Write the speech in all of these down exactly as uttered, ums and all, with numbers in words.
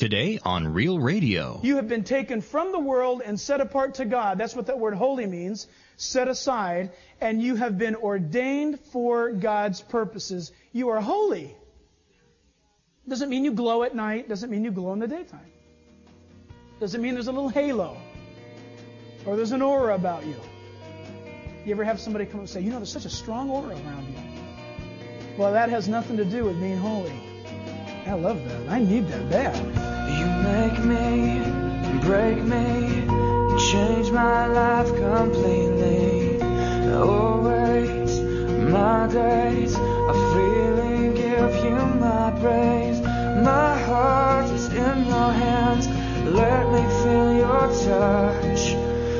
Today on Real Radio. You have been taken from the world and set apart to God. That's what that word holy means. Set aside. And you have been ordained for God's purposes. You are holy. Doesn't mean you glow at night. Doesn't mean you glow in the daytime. Doesn't mean there's a little halo. Or there's an aura about you. You ever have somebody come and say, you know, there's such a strong aura around you. Well, that has nothing to do with being holy. I love that. I need that bad. You make me, break me, change my life completely. Always, my days are freely give you my praise. My heart is in your hands. Let me feel your touch.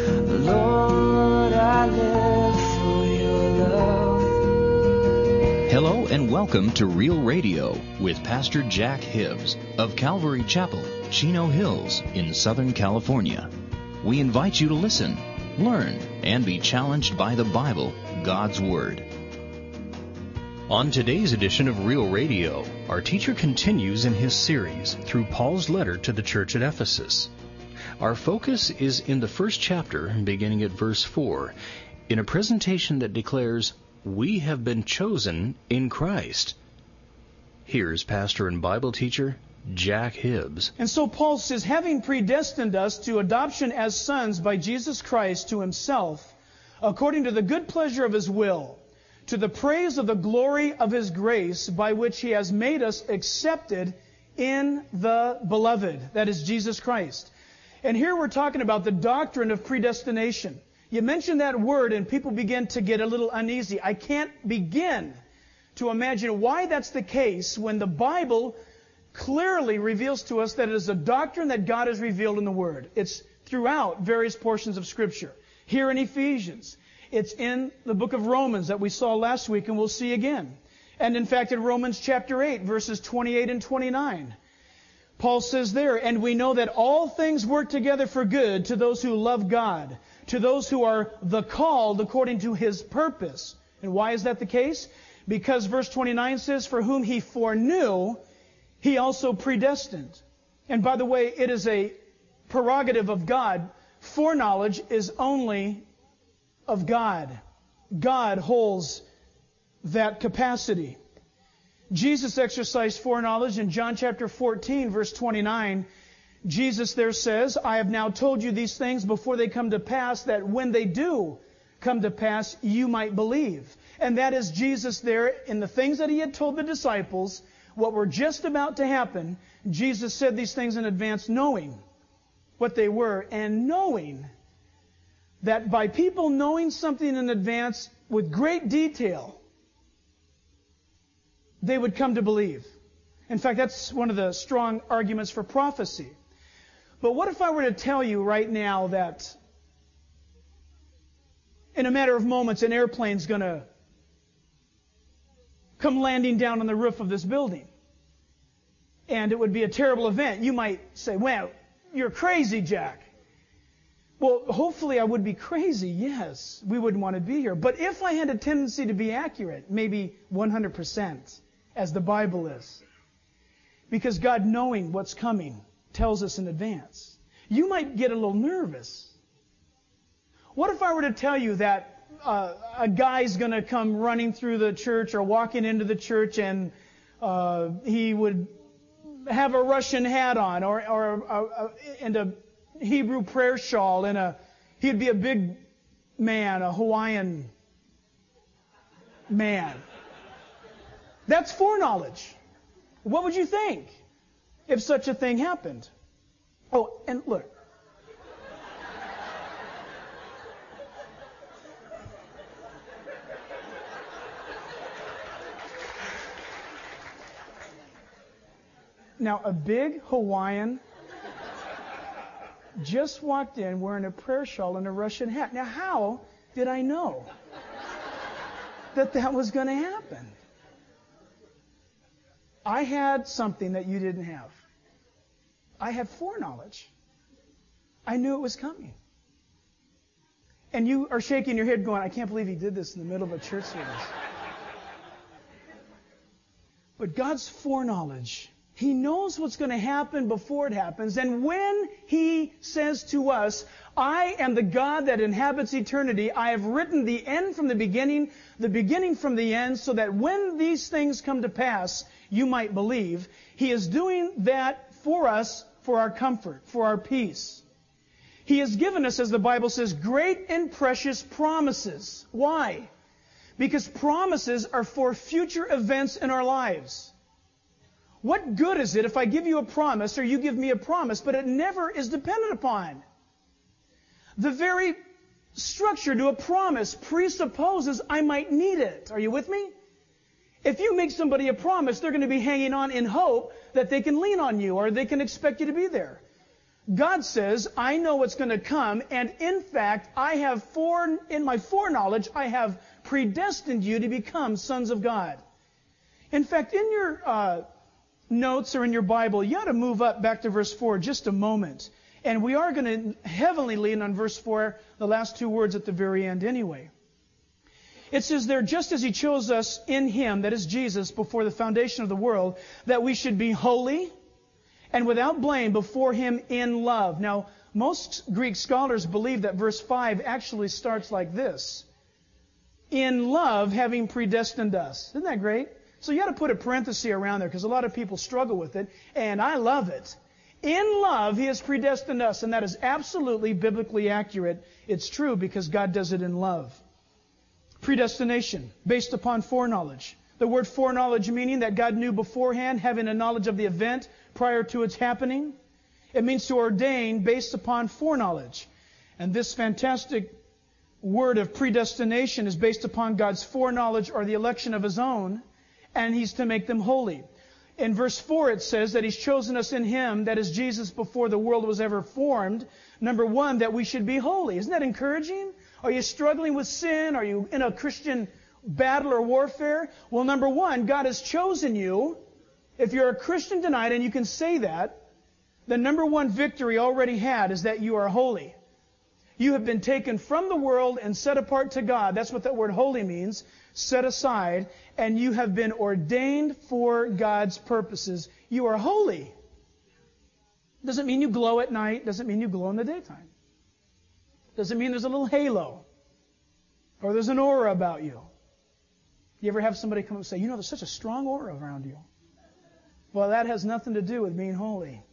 Lord, I live for your love. Hello and welcome to Real Radio with Pastor Jack Hibbs of Calvary Chapel, Chino Hills in Southern California. We invite you to listen, learn, and be challenged by the Bible, God's Word. On today's edition of Real Radio, our teacher continues in his series through Paul's letter to the church at Ephesus. Our focus is in the first chapter, beginning at verse four, in a presentation that declares, we have been chosen in Christ. Here's pastor and Bible teacher Jack Hibbs. And so Paul says, having predestined us to adoption as sons by Jesus Christ to himself, according to the good pleasure of his will, to the praise of the glory of his grace, by which he has made us accepted in the beloved, that is Jesus Christ. And here we're talking about the doctrine of predestination. You mention that word and people begin to get a little uneasy. I can't begin to imagine why that's the case when the Bible clearly reveals to us that it is a doctrine that God has revealed in the Word. It's throughout various portions of Scripture. Here in Ephesians. It's in the book of Romans that we saw last week and we'll see again. And in fact in Romans chapter eight, verses twenty-eight and twenty-nine. Paul says there, and we know that all things work together for good to those who love God, to those who are the called according to His purpose. And why is that the case? Because verse twenty-nine says, for whom He foreknew, He also predestined. And by the way, it is a prerogative of God. Foreknowledge is only of God. God holds that capacity. Jesus exercised foreknowledge in John chapter fourteen, verse twenty-nine. Jesus there says, I have now told you these things before they come to pass, that when they do come to pass, you might believe. And that is Jesus there in the things that He had told the disciples, what were just about to happen. Jesus said these things in advance, knowing what they were, and knowing that by people knowing something in advance with great detail, they would come to believe. In fact, that's one of the strong arguments for prophecy. But what if I were to tell you right now that in a matter of moments an airplane's going to come landing down on the roof of this building? And it would be a terrible event. You might say, well, you're crazy, Jack. Well, hopefully I would be crazy, yes. We wouldn't want to be here. But if I had a tendency to be accurate, maybe one hundred percent, as the Bible is, because God, knowing what's coming, tells us in advance, you might get a little nervous. What if I were to tell you that uh, a guy's going to come running through the church or walking into the church and uh, he would have a Russian hat on or, or uh, uh, and a Hebrew prayer shawl and a he'd be a big man, a Hawaiian man. That's foreknowledge. What would you think if such a thing happened? Oh, and look. Now, a big Hawaiian just walked in wearing a prayer shawl and a Russian hat. Now, how did I know that that was going to happen? I had something that you didn't have. I had foreknowledge. I knew it was coming. And you are shaking your head going, I can't believe he did this in the middle of a church service. But God's foreknowledge He knows what's going to happen before it happens. And when He says to us, I am the God that inhabits eternity, I have written the end from the beginning, the beginning from the end, so that when these things come to pass, you might believe. He is doing that for us, for our comfort, for our peace. He has given us, as the Bible says, great and precious promises. Why? Because promises are for future events in our lives. What good is it if I give you a promise or you give me a promise, but it never is dependent upon? The very structure to a promise presupposes I might need it. Are you with me? If you make somebody a promise, they're going to be hanging on in hope that they can lean on you or they can expect you to be there. God says, I know what's going to come, and in fact, I have fore, in my foreknowledge, I have predestined you to become sons of God. In fact, in your uh, notes or in your Bible, you ought to move up back to verse four just a moment. And we are going to heavily lean on verse four, the last two words at the very end anyway. It says there, just as He chose us in Him, that is Jesus, before the foundation of the world, that we should be holy and without blame before Him in love. Now, most Greek scholars believe that verse five actually starts like this. In love, having predestined us. Isn't that great? So you got to put a parenthesis around there because a lot of people struggle with it, and I love it. In love, He has predestined us, and that is absolutely biblically accurate. It's true because God does it in love. Predestination, based upon foreknowledge. The word foreknowledge meaning that God knew beforehand, having a knowledge of the event prior to its happening. It means to ordain based upon foreknowledge. And this fantastic word of predestination is based upon God's foreknowledge or the election of His own, and He's to make them holy. In verse four it says that He's chosen us in Him, that is Jesus, before the world was ever formed. Number one, that we should be holy. Isn't that encouraging? Are you struggling with sin? Are you in a Christian battle or warfare? Well, number one, God has chosen you. If you're a Christian tonight and you can say that, the number one victory already had is that you are holy. You have been taken from the world and set apart to God. That's what that word holy means. Set aside. And you have been ordained for God's purposes. You are holy. Doesn't mean you glow at night. Doesn't mean you glow in the daytime. Doesn't mean there's a little halo. Or there's an aura about you. You ever have somebody come up and say, you know, there's such a strong aura around you. Well, that has nothing to do with being holy.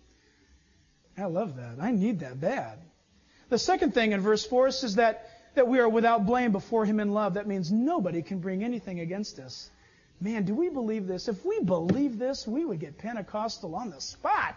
I love that. I need that bad. The second thing in verse four says that, that we are without blame before Him in love. That means nobody can bring anything against us. Man, do we believe this? If we believe this, we would get Pentecostal on the spot.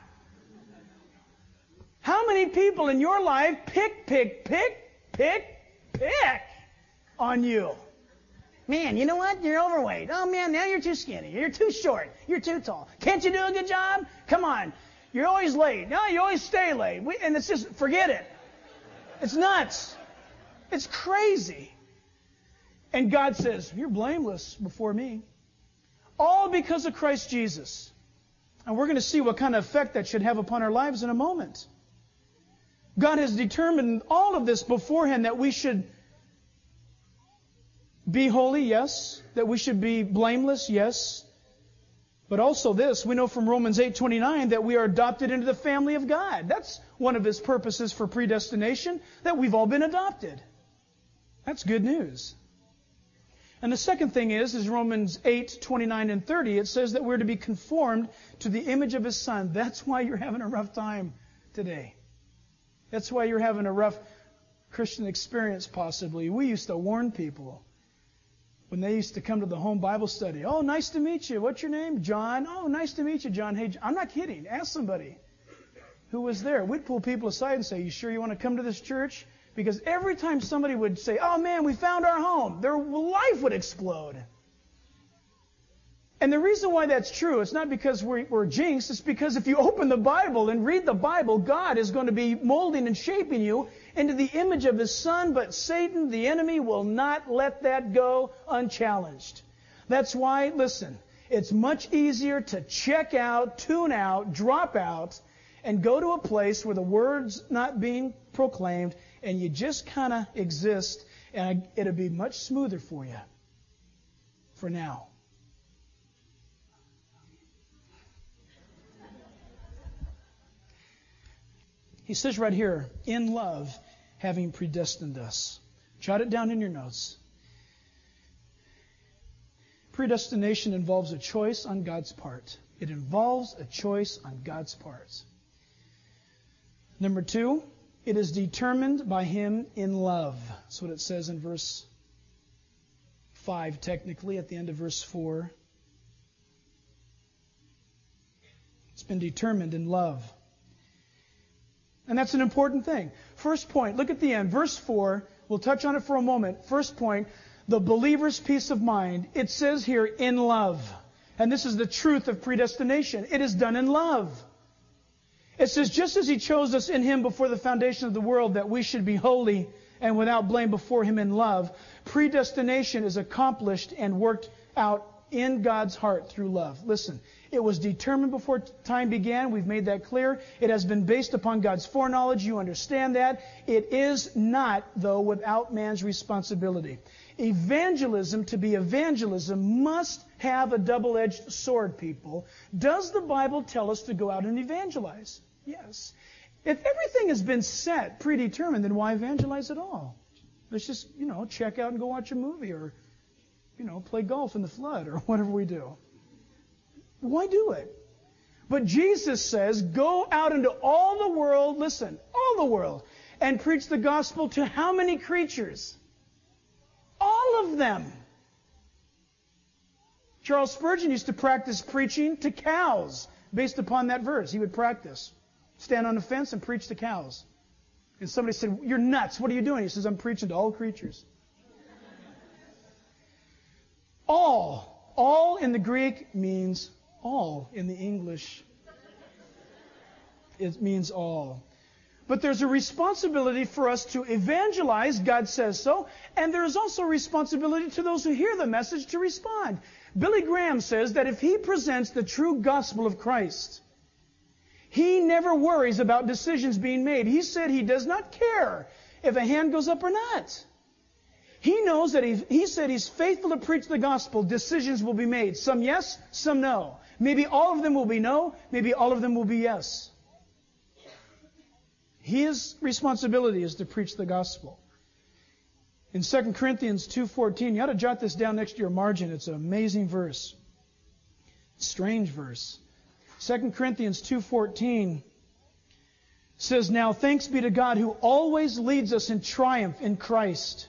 How many people in your life pick, pick, pick, pick, pick on you? Man, you know what? You're overweight. Oh, man, now you're too skinny. You're too short. You're too tall. Can't you do a good job? Come on. You're always late. No, you always stay late. We, and it's just, forget it. It's nuts. It's crazy. And God says, you're blameless before me. All because of Christ Jesus. And we're going to see what kind of effect that should have upon our lives in a moment. God has determined all of this beforehand, that we should be holy, yes. That we should be blameless, yes. But also this, we know from Romans eight twenty-nine that we are adopted into the family of God. That's one of His purposes for predestination, that we've all been adopted. That's good news. And the second thing is, is Romans eight twenty-nine and thirty. It says that we're to be conformed to the image of His Son. That's why you're having a rough time today. That's why you're having a rough Christian experience possibly. We used to warn people when they used to come to the home Bible study. Oh, nice to meet you. What's your name? John. Oh, nice to meet you, John. Hey, I'm not kidding. Ask somebody who was there. We'd pull people aside and say, you sure you want to come to this church? Because every time somebody would say, oh man, we found our home, their life would explode. And the reason why that's true, it's not because we're, we're jinxed, it's because if you open the Bible and read the Bible, God is going to be molding and shaping you into the image of His Son, but Satan, the enemy, will not let that go unchallenged. That's why, listen, it's much easier to check out, tune out, drop out, and go to a place where the Word's not being proclaimed, and you just kind of exist, and it'll be much smoother for you for now. He says right here, in love, having predestined us. Jot it down in your notes. Predestination involves a choice on God's part. It involves a choice on God's part. Number two, it is determined by Him in love. That's what it says in verse five, technically, at the end of verse four. It's been determined in love. And that's an important thing. First point, look at the end. Verse four, we'll touch on it for a moment. First point, the believer's peace of mind. It says here, in love. And this is the truth of predestination. It is done in love. It says, just as He chose us in Him before the foundation of the world, that we should be holy and without blame before Him in love, predestination is accomplished and worked out in God's heart through love. Listen, it was determined before time began. We've made that clear. It has been based upon God's foreknowledge. You understand that. It is not, though, without man's responsibility. Evangelism, to be evangelism, must have a double-edged sword, people. Does the Bible tell us to go out and evangelize? Yes. If everything has been set, predetermined, then why evangelize at all? Let's just, you know, check out and go watch a movie or, you know, play golf in the flood or whatever we do. Why do it? But Jesus says, go out into all the world, listen, all the world, and preach the gospel to how many creatures? All of them. Charles Spurgeon used to practice preaching to cows based upon that verse. He would practice. Stand on a fence and preach to cows. And somebody said, you're nuts. What are you doing? He says, I'm preaching to all creatures. All. All in the Greek means all. In the English, it means all. But there's a responsibility for us to evangelize. God says so. And there is also a responsibility to those who hear the message to respond. Billy Graham says that if he presents the true gospel of Christ, he never worries about decisions being made. He said he does not care if a hand goes up or not. He knows that he, he said he's faithful to preach the gospel. Decisions will be made. Some yes, some no. Maybe all of them will be no. Maybe all of them will be yes. His responsibility is to preach the gospel. In Second Corinthians two fourteen, you ought to jot this down next to your margin. It's an amazing verse. Strange verse. Second Corinthians two fourteen says, now thanks be to God who always leads us in triumph in Christ,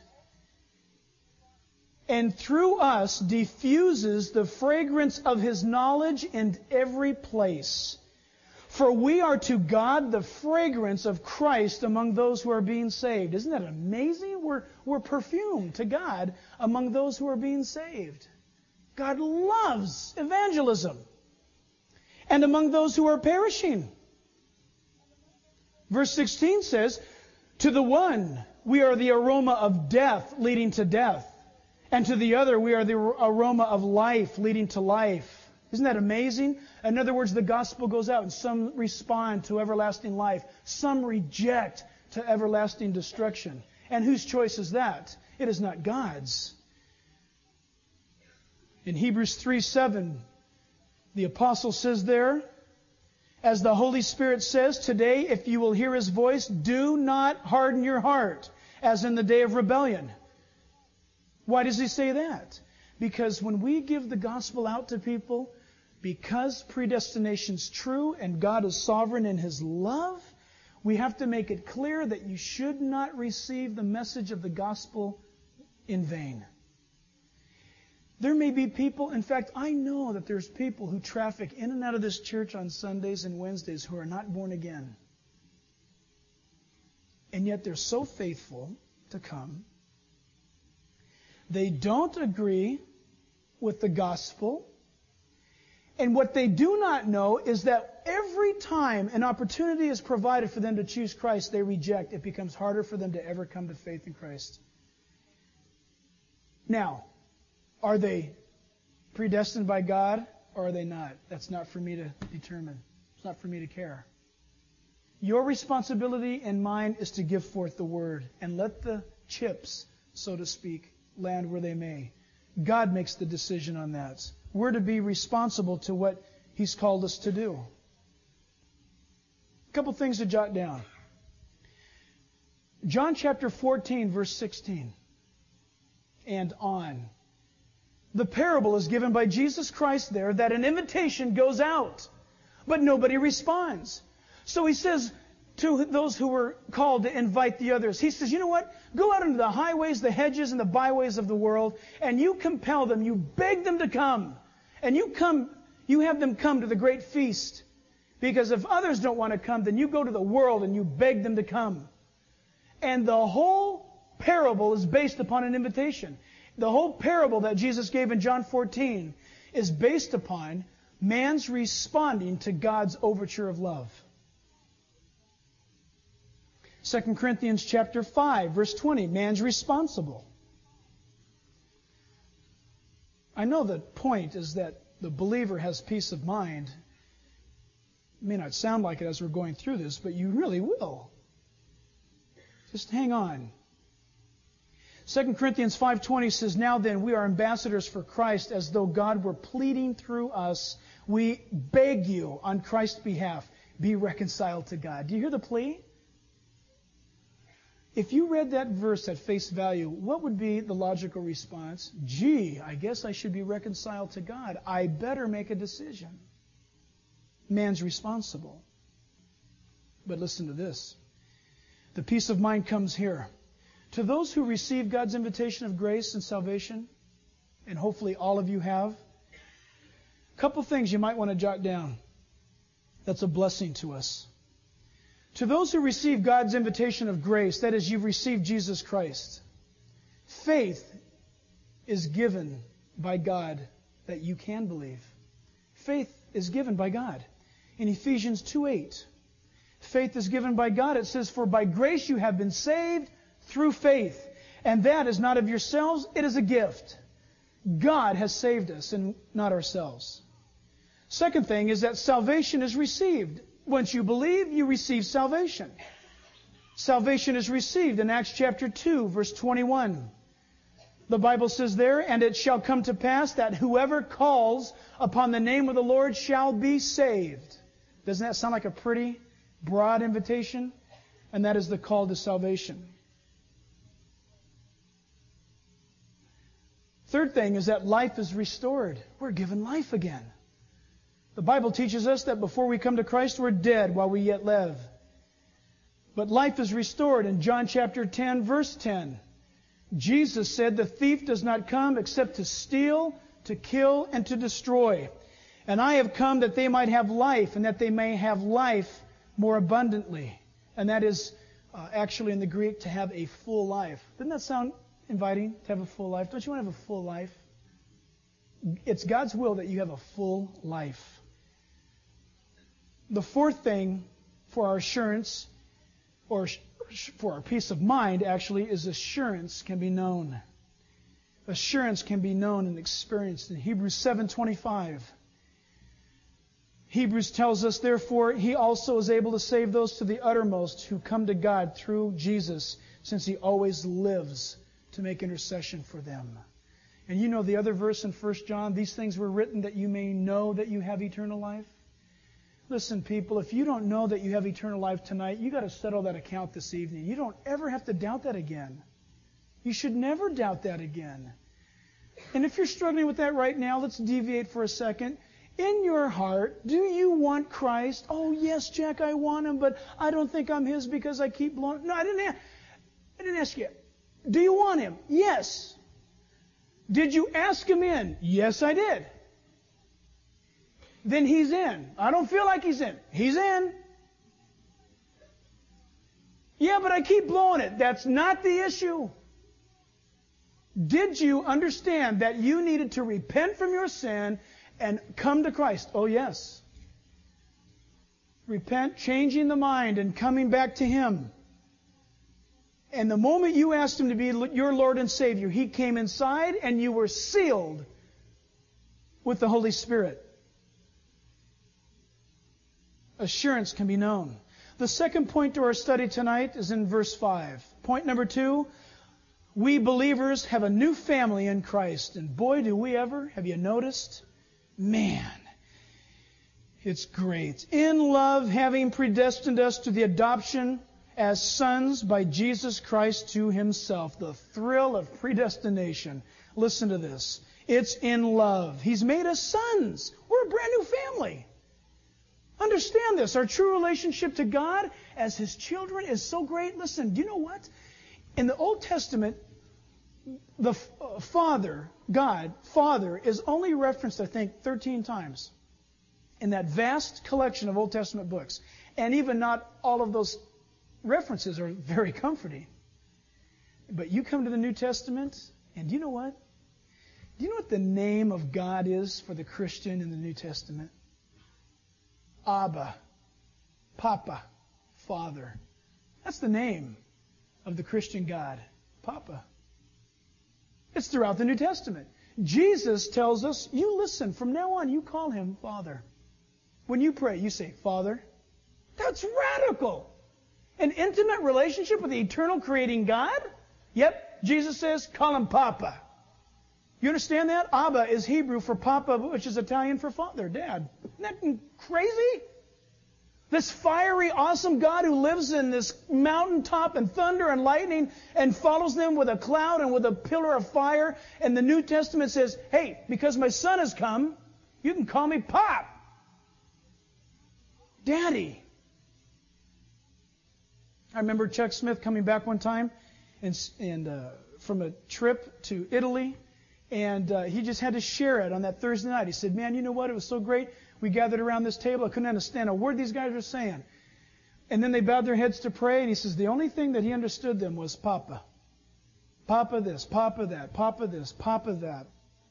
and through us diffuses the fragrance of His knowledge in every place. For we are to God the fragrance of Christ among those who are being saved. Isn't that amazing? We're, we're perfume to God among those who are being saved. God loves evangelism. And among those who are perishing. Verse sixteen says, to the one we are the aroma of death leading to death. And to the other we are the aroma of life leading to life. Isn't that amazing? In other words, the gospel goes out and some respond to everlasting life. Some reject to everlasting destruction. And whose choice is that? It is not God's. In Hebrews three seven, the apostle says there, as the Holy Spirit says, today if you will hear His voice, do not harden your heart, as in the day of rebellion. Why does he say that? Because when we give the gospel out to people, because predestination's true and God is sovereign in His love, we have to make it clear that you should not receive the message of the gospel in vain. There may be people, in fact, I know that there's people who traffic in and out of this church on Sundays and Wednesdays who are not born again. And yet they're so faithful to come. They don't agree with the gospel. And what they do not know is that every time an opportunity is provided for them to choose Christ, they reject. It becomes harder for them to ever come to faith in Christ. Now, are they predestined by God or are they not? That's not for me to determine. It's not for me to care. Your responsibility and mine is to give forth the word and let the chips, so to speak, land where they may. God makes the decision on that. We're to be responsible to what He's called us to do. A couple things to jot down. John chapter fourteen, verse sixteen, and on. The parable is given by Jesus Christ there that an invitation goes out, but nobody responds. So he says to those who were called to invite the others, he says, you know what? Go out into the highways, the hedges, and the byways of the world, and you compel them, you beg them to come. And you come, you have them come to the great feast. Because if others don't want to come, then you go to the world and you beg them to come. And the whole parable is based upon an invitation. The whole parable that Jesus gave in John fourteen is based upon man's responding to God's overture of love. Second Corinthians chapter five, verse twenty, man's responsible. I know the point is that the believer has peace of mind. It may not sound like it as we're going through this, but you really will. Just hang on. Second Corinthians five twenty says, now then, we are ambassadors for Christ, as though God were pleading through us. We beg you on Christ's behalf, be reconciled to God. Do you hear the plea? If you read that verse at face value, what would be the logical response? Gee, I guess I should be reconciled to God. I better make a decision. Man's responsible. But listen to this. The peace of mind comes here. To those who receive God's invitation of grace and salvation, and hopefully all of you have, a couple things you might want to jot down. That's a blessing to us. To those who receive God's invitation of grace, that is, you've received Jesus Christ, faith is given by God that you can believe. Faith is given by God. In Ephesians two eight, faith is given by God. It says, for by grace you have been saved through faith. And that is not of yourselves, it is a gift. God has saved us and not ourselves. Second thing is that salvation is received. Once you believe, you receive salvation. Salvation is received in Acts chapter two, verse twenty-one. The Bible says there, and it shall come to pass that whoever calls upon the name of the Lord shall be saved. Doesn't that sound like a pretty broad invitation? And that is the call to salvation. Third thing is that life is restored. We're given life again. The Bible teaches us that before we come to Christ, we're dead while we yet live. But life is restored in John chapter ten, verse ten. Jesus said, the thief does not come except to steal, to kill, and to destroy. And I have come that they might have life, and that they may have life more abundantly. And that is uh, actually in the Greek, to have a full life. Doesn't that sound inviting, to have a full life? Don't you want to have a full life? It's God's will that you have a full life. The fourth thing for our assurance, or for our peace of mind, actually, is assurance can be known. Assurance can be known and experienced in Hebrews seven twenty-five. Hebrews tells us, therefore, He also is able to save those to the uttermost who come to God through Jesus, since He always lives to make intercession for them. And you know the other verse in First John, these things were written that you may know that you have eternal life. Listen, people, if you don't know that you have eternal life tonight, you got to settle that account this evening. You don't ever have to doubt that again. You should never doubt that again. And if you're struggling with that right now, let's deviate for a second. In your heart, do you want Christ? Oh, yes, Jack, I want Him, but I don't think I'm His because I keep blowing. No, I didn't ask, I didn't ask you. Do you want Him? Yes. Did you ask Him in? Yes, I did. Then He's in. I don't feel like He's in. He's in. Yeah, but I keep blowing it. That's not the issue. Did you understand that you needed to repent from your sin and come to Christ? Oh, yes. Repent, changing the mind and coming back to Him. And the moment you asked Him to be your Lord and Savior, He came inside and you were sealed with the Holy Spirit. Assurance can be known. The second point to our study tonight is in verse five. Point number two, we believers have a new family in Christ. And boy, do we ever. Have you noticed? Man, it's great. In love, having predestined us to the adoption as sons by Jesus Christ to himself. The thrill of predestination. Listen to this. It's in love. He's made us sons. We're a brand new family. Understand this. Our true relationship to God as his children is so great. Listen, do you know what? In the Old Testament, the uh, Father, God, Father, is only referenced, I think, thirteen times in that vast collection of Old Testament books. And even not all of those references are very comforting. But you come to the New Testament, and do you know what? Do you know what the name of God is for the Christian in the New Testament? Abba, Papa, Father. That's the name of the Christian God, Papa. It's throughout the New Testament. Jesus tells us, you listen, from now on you call him Father. When you pray, you say, Father. That's radical. An intimate relationship with the eternal creating God? Yep, Jesus says, call him Papa. You understand that? Abba is Hebrew for Papa, which is Italian for Father, Dad. Isn't that crazy? This fiery, awesome God who lives in this mountaintop and thunder and lightning and follows them with a cloud and with a pillar of fire. And the New Testament says, hey, because my son has come, you can call me Pop. Daddy. I remember Chuck Smith coming back one time and, and uh, from a trip to Italy. And uh, he just had to share it on that Thursday night. He said, man, you know what? It was so great. We gathered around this table. I couldn't understand a word these guys were saying. And then they bowed their heads to pray. And he says the only thing that he understood them was Papa. Papa this, Papa that, Papa this, Papa that.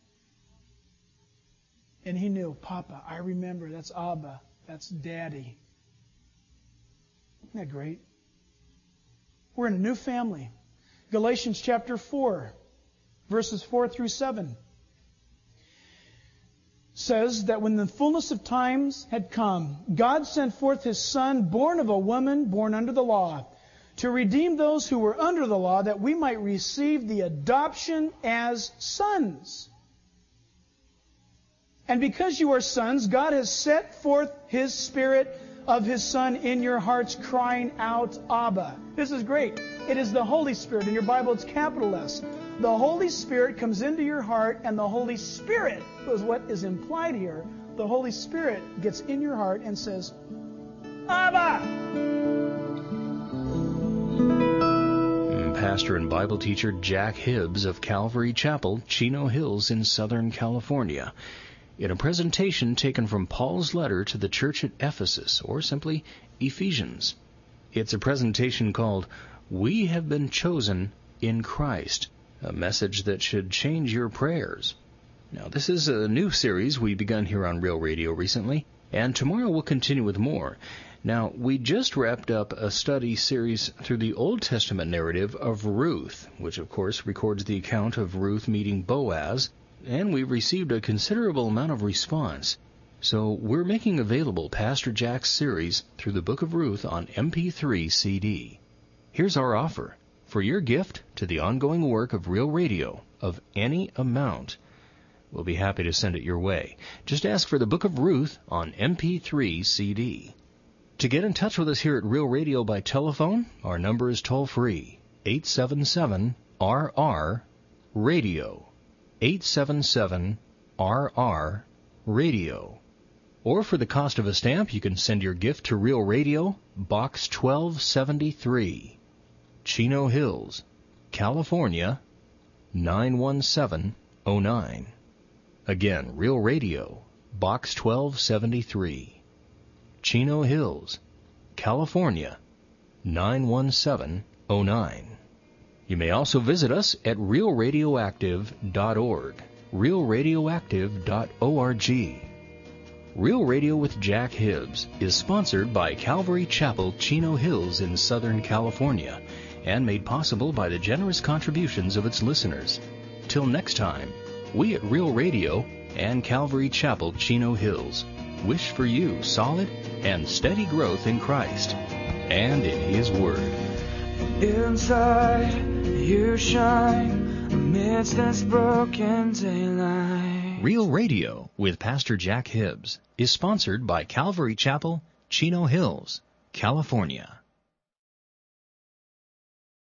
And he knew, Papa, I remember. That's Abba. That's Daddy. Isn't that great? We're in a new family. Galatians chapter four. Verses four through seven says that when the fullness of times had come, God sent forth his Son, born of a woman, born under the law, to redeem those who were under the law, that we might receive the adoption as sons. And because you are sons, God has set forth his Spirit of his Son in your hearts, crying out, Abba. This is great. It is the Holy Spirit. In your Bible, it's capital S. The Holy Spirit comes into your heart, and the Holy Spirit is what is implied here. The Holy Spirit gets in your heart and says, Abba! Pastor and Bible teacher Jack Hibbs of Calvary Chapel, Chino Hills in Southern California, in a presentation taken from Paul's letter to the church at Ephesus, or simply Ephesians. It's a presentation called, We Have Been Chosen in Christ, a message that should change your prayers. Now, this is a new series we've begun here on Real Radio recently, and tomorrow we'll continue with more. Now, we just wrapped up a study series through the Old Testament narrative of Ruth, which of course records the account of Ruth meeting Boaz, and we've received a considerable amount of response. So we're making available Pastor Jack's series through the Book of Ruth on M P three C D. Here's our offer. For your gift to the ongoing work of Real Radio of any amount, we'll be happy to send it your way. Just ask for the Book of Ruth on M P three C D. To get in touch with us here at Real Radio by telephone, our number is toll-free, eight seven seven R R radio, eight seven seven R R radio. Or for the cost of a stamp, you can send your gift to Real Radio, Box twelve seventy-three. Chino Hills, California, nine one seven oh nine. Again, Real Radio, Box twelve seventy-three. Chino Hills, California, nine one seven oh nine. You may also visit us at real radioactive dot org, real radioactive dot org. Real Radio with Jack Hibbs is sponsored by Calvary Chapel, Chino Hills in Southern California, and made possible by the generous contributions of its listeners. Till next time, we at Real Radio and Calvary Chapel, Chino Hills wish for you solid and steady growth in Christ and in His Word. Inside you shine amidst this broken daylight. Real Radio with Pastor Jack Hibbs is sponsored by Calvary Chapel, Chino Hills, California.